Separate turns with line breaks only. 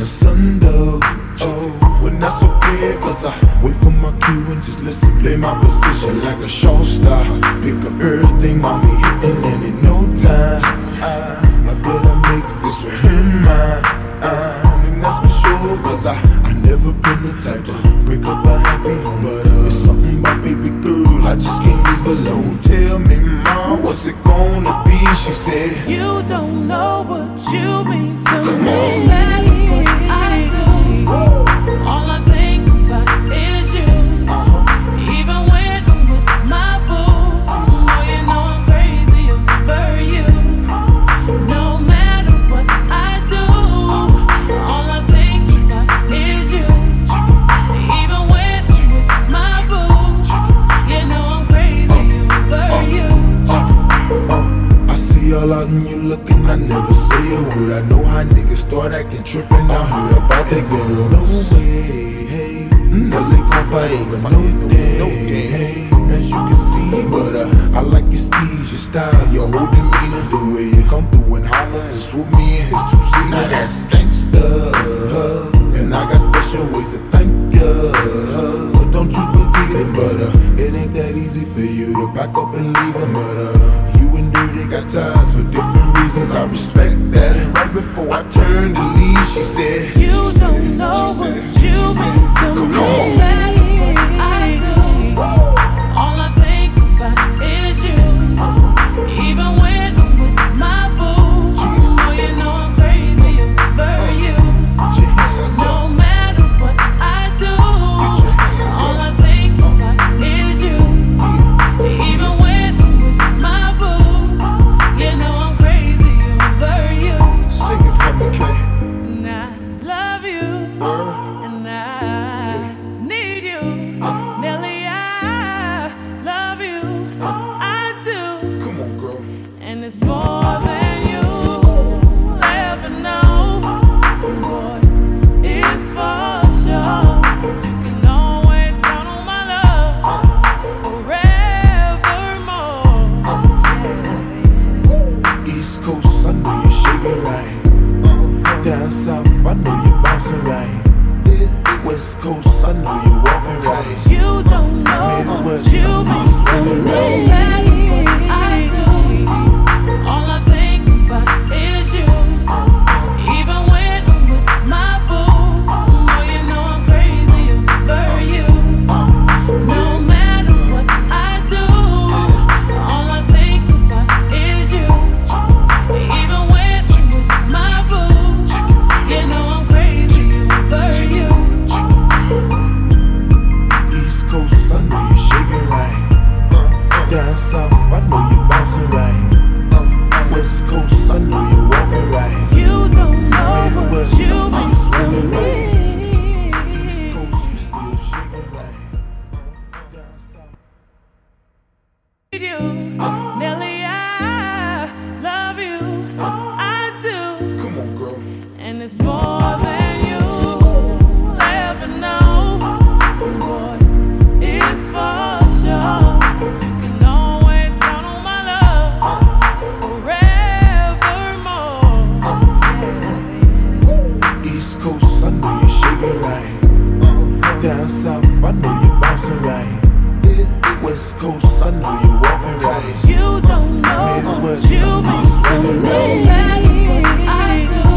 the sun though. Oh, when that's okay, cause I wait for my cue and just listen, play my position like a show star. Pick up everything, mommy, hitting and in no time. I better make this with him mine. And that's for sure, cause I never been the type to break up a happy home. But it's something about baby girl, I just can't leave alone. Tell me, mom, what's it gonna be? She said,
you don't know what you mean to
come
me.
on.
What I do, all I think about is you. Even when I'm with my boo, oh, you know I'm crazy over you. No matter what I do, all I think about is you. Even when I'm with my boo, you know I'm crazy over you.
I see y'all out and you looking, I never say a word. I know how niggas start acting trippin'. I heard about that girl. No way, hey, Nelly gon' fight over no day, hey, as you can see. But I like your steez, your style, your whole demeanor, the way you come through and holler and swoop me in his two-seater. Now that's gangsta, and I got special ways to thank ya. But don't you forget it, but it ain't that easy for you to back up and leave him. But you and Dirty got ties for different reasons. I respect that. And right before I turned to leave, she said,
you don't know what you mean to me.
Come on.
What I do, all I think about is you. Even when I'm with my boo, oh, you know I'm crazy over you. No matter what I do, all I think about is you. Even when I'm with my boo, you know I'm crazy over you.
Sing it for me, Kay.
And I love you, and I need you. Nelly, I love you, I do.
Come on, girl.
And it's more than you ever know. Boy, it's for sure. You can always count on my love forevermore.
East Coast, I know you shaking right. Down south, I know you bouncing right. West Coast, I know you walking right.
You don't know what you mean to me. What I do, all I think about is you. Even when I'm with my boo, oh, you know I'm crazy over you. No matter what I do, all I think about is you. Even when I'm with my boo, you know I'm crazy over you.
East Coast, I know you shaking right. Down south, I know you bouncing right. West Coast, I know you walking right.
You don't know what
Midwest,
you
I
mean
see you
to
swinging right.
me.
East Coast, you still shaking right. Down south.
You, Nelly, I love you, I do.
Come on, girl.
And it's more than you ever know. Boy, it's for sure. You can always count on my love forevermore.
East Coast, I know you shaking right. Down south, I know you bouncing right. West Coast, I know you walking right.
You don't know what
Midwest,
you
I see you
mean to
swinging
me.
right.
What I do,